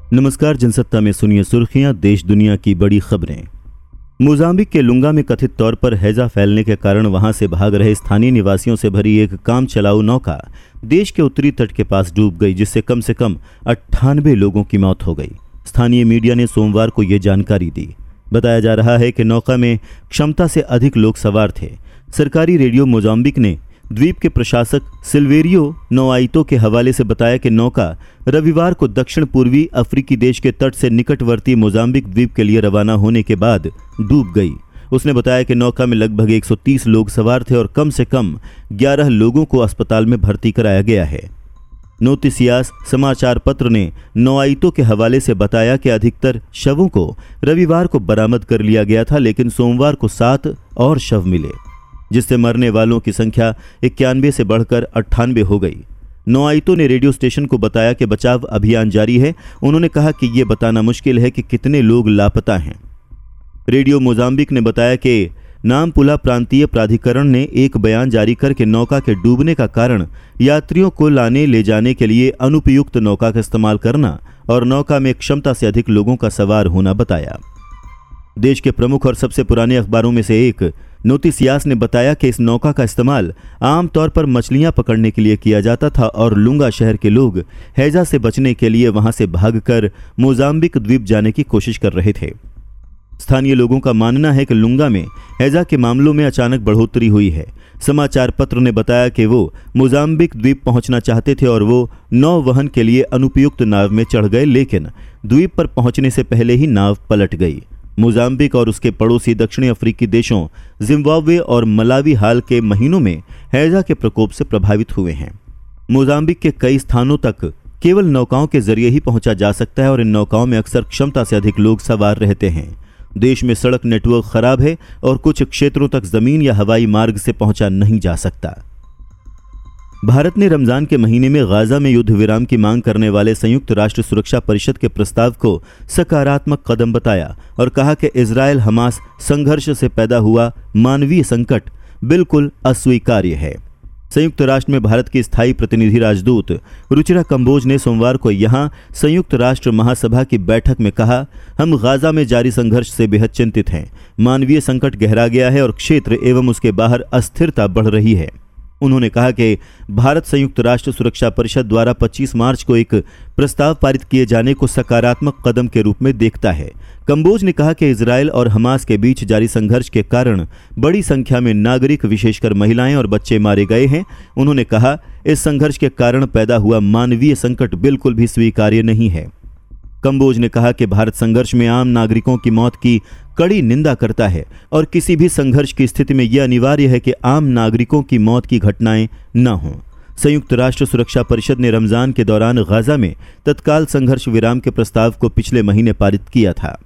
नमस्कार, जनसत्ता में सुनिए सुर्खियां, देश दुनिया की बड़ी खबरें। मोजाम्बिक के लुंगा में कथित तौर पर हैजा फैलने के कारण वहां से भाग रहे स्थानीय निवासियों से भरी एक काम चलाऊ नौका देश के उत्तरी तट के पास डूब गई, जिससे कम से कम 98 लोगों की मौत हो गई। स्थानीय मीडिया ने सोमवार को ये जानकारी दी। बताया जा रहा है कि नौका में क्षमता से अधिक लोग सवार थे। सरकारी रेडियो मोजाम्बिक ने द्वीप के प्रशासक सिल्वेरियो नोआइतो के हवाले से बताया कि नौका रविवार को दक्षिण पूर्वी अफ्रीकी देश के तट से निकटवर्ती मोजाम्बिक द्वीप के लिए रवाना होने के बाद डूब गई। उसने बताया कि नौका में लगभग 130 लोग सवार थे और कम से कम 11 लोगों को अस्पताल में भर्ती कराया गया है। नोटिसियास समाचार पत्र ने नोआइतो के हवाले से बताया कि अधिकतर शवों को रविवार को बरामद कर लिया गया था, लेकिन सोमवार को 7 और शव मिले, जिससे मरने वालों की संख्या 91 से बढ़कर 98 हो गई। नोआइतो ने रेडियो स्टेशन को बताया कि बचाव अभियान जारी है। उन्होंने कहा कि यह बताना मुश्किल है कि कितने लोग लापता हैं। रेडियो मोजाम्बिक ने बताया कि नामपुला प्रांतीय प्राधिकरण ने एक बयान जारी करके नौका के डूबने का कारण यात्रियों को लाने ले जाने के लिए अनुपयुक्त नौका का इस्तेमाल करना और नौका में क्षमता से अधिक लोगों का सवार होना बताया। देश के प्रमुख और सबसे पुराने अखबारों में से एक नोटिसियास ने बताया कि इस नौका का इस्तेमाल आमतौर पर मछलियां पकड़ने के लिए किया जाता था और लुंगा शहर के लोग हैजा से बचने के लिए वहां से भागकर मोजाम्बिक द्वीप जाने की कोशिश कर रहे थे। स्थानीय लोगों का मानना है कि लुंगा में हैजा के मामलों में अचानक बढ़ोतरी हुई है। समाचार पत्र ने बताया कि वो मोजाम्बिक द्वीप पहुंचना चाहते थे और वो नौवहन के लिए अनुपयुक्त नाव में चढ़ गए, लेकिन द्वीप पर पहुंचने से पहले ही नाव पलट गई। मोजाम्बिक और उसके पड़ोसी दक्षिणी अफ्रीकी देशों जिम्बाब्वे और मलावी हाल के महीनों में हैजा के प्रकोप से प्रभावित हुए हैं। मोजाम्बिक के कई स्थानों तक केवल नौकाओं के जरिए ही पहुंचा जा सकता है और इन नौकाओं में अक्सर क्षमता से अधिक लोग सवार रहते हैं। देश में सड़क नेटवर्क खराब है और कुछ क्षेत्रों तक जमीन या हवाई मार्ग से पहुंचा नहीं जा सकता। भारत ने रमजान के महीने में गाजा में युद्ध विराम की मांग करने वाले संयुक्त राष्ट्र सुरक्षा परिषद के प्रस्ताव को सकारात्मक कदम बताया और कहा कि इजरायल हमास संघर्ष से पैदा हुआ मानवीय संकट बिल्कुल अस्वीकार्य है। संयुक्त राष्ट्र में भारत की स्थायी प्रतिनिधि राजदूत रुचिरा कंबोज ने सोमवार को यहां संयुक्त राष्ट्र महासभा की बैठक में कहा, हम गाजा में जारी संघर्ष से बेहद चिंतित हैं। मानवीय संकट गहरा गया है और क्षेत्र एवं उसके बाहर अस्थिरता बढ़ रही है। उन्होंने कहा कि भारत संयुक्त राष्ट्र सुरक्षा परिषद द्वारा 25 मार्च को एक प्रस्ताव पारित किए जाने को सकारात्मक कदम के रूप में देखता है। कंबोज ने कहा कि इजरायल और हमास के बीच जारी संघर्ष के कारण बड़ी संख्या में नागरिक, विशेषकर महिलाएं और बच्चे मारे गए हैं। उन्होंने कहा, इस संघर्ष के कारण पैदा हुआ मानवीय संकट बिल्कुल भी स्वीकार्य नहीं है। कंबोज ने कहा कि भारत संघर्ष में आम नागरिकों की मौत की कड़ी निंदा करता है और किसी भी संघर्ष की स्थिति में यह अनिवार्य है कि आम नागरिकों की मौत की घटनाएं न हों। संयुक्त राष्ट्र सुरक्षा परिषद ने रमजान के दौरान गाजा में तत्काल संघर्ष विराम के प्रस्ताव को पिछले महीने पारित किया था।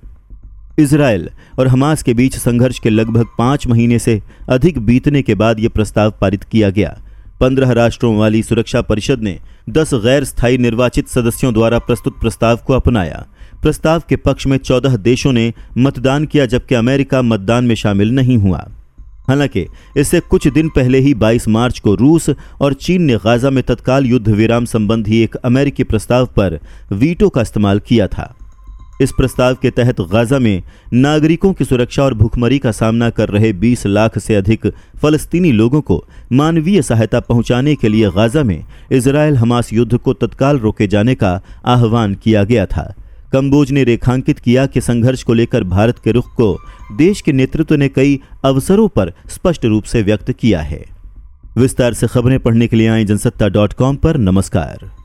इजरायल और हमास के बीच संघर्ष के लगभग 5 महीने से अधिक बीतने के बाद यह प्रस्ताव पारित किया गया। 15 राष्ट्रों वाली सुरक्षा परिषद ने 10 गैर स्थायी निर्वाचित सदस्यों द्वारा प्रस्तुत प्रस्ताव को अपनाया। प्रस्ताव के पक्ष में 14 देशों ने मतदान किया, जबकि अमेरिका मतदान में शामिल नहीं हुआ। हालांकि इससे कुछ दिन पहले ही 22 मार्च को रूस और चीन ने गाजा में तत्काल युद्ध विराम संबंधी एक अमेरिकी प्रस्ताव पर वीटो का इस्तेमाल किया था। इस प्रस्ताव के तहत गाजा में नागरिकों की सुरक्षा और भूखमरी का सामना कर रहे 20 लाख से अधिक फलस्तीनी लोगों को मानवीय सहायता पहुंचाने के लिए गाजा में इजरायल हमास युद्ध को तत्काल रोके जाने का आह्वान किया गया था। कंबोज ने रेखांकित किया कि संघर्ष को लेकर भारत के रुख को देश के नेतृत्व ने कई अवसरों पर स्पष्ट रूप से व्यक्त किया है। विस्तार से खबरें पढ़ने के लिए आएं जनसत्ता.com पर। नमस्कार।